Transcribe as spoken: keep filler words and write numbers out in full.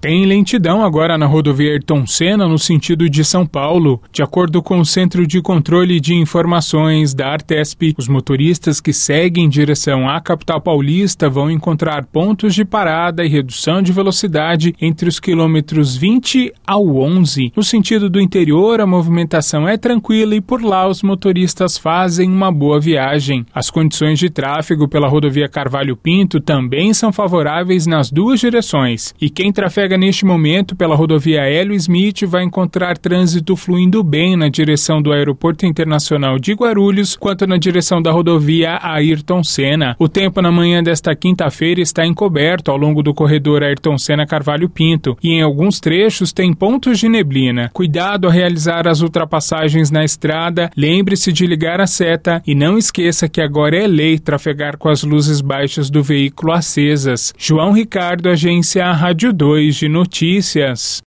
Tem lentidão agora na rodovia Ayrton Senna, no sentido de São Paulo. De acordo com o Centro de Controle de Informações da Artesp, os motoristas que seguem em direção à capital paulista vão encontrar pontos de parada e redução de velocidade entre os quilômetros vinte ao onze. No sentido do interior, a movimentação é tranquila e por lá os motoristas fazem uma boa viagem. As condições de tráfego pela rodovia Carvalho Pinto também são favoráveis nas duas direções. E quem trafega neste momento pela rodovia Hélio Smith vai encontrar trânsito fluindo bem na direção do Aeroporto Internacional de Guarulhos, quanto na direção da rodovia Ayrton Senna. O tempo na manhã desta quinta-feira está encoberto ao longo do corredor Ayrton Senna-Carvalho Pinto e em alguns trechos tem pontos de neblina. Cuidado ao realizar as ultrapassagens na estrada, lembre-se de ligar a seta e não esqueça que agora é lei trafegar com as luzes baixas do veículo acesas. João Ricardo, Agência Rádio dois de Notícias.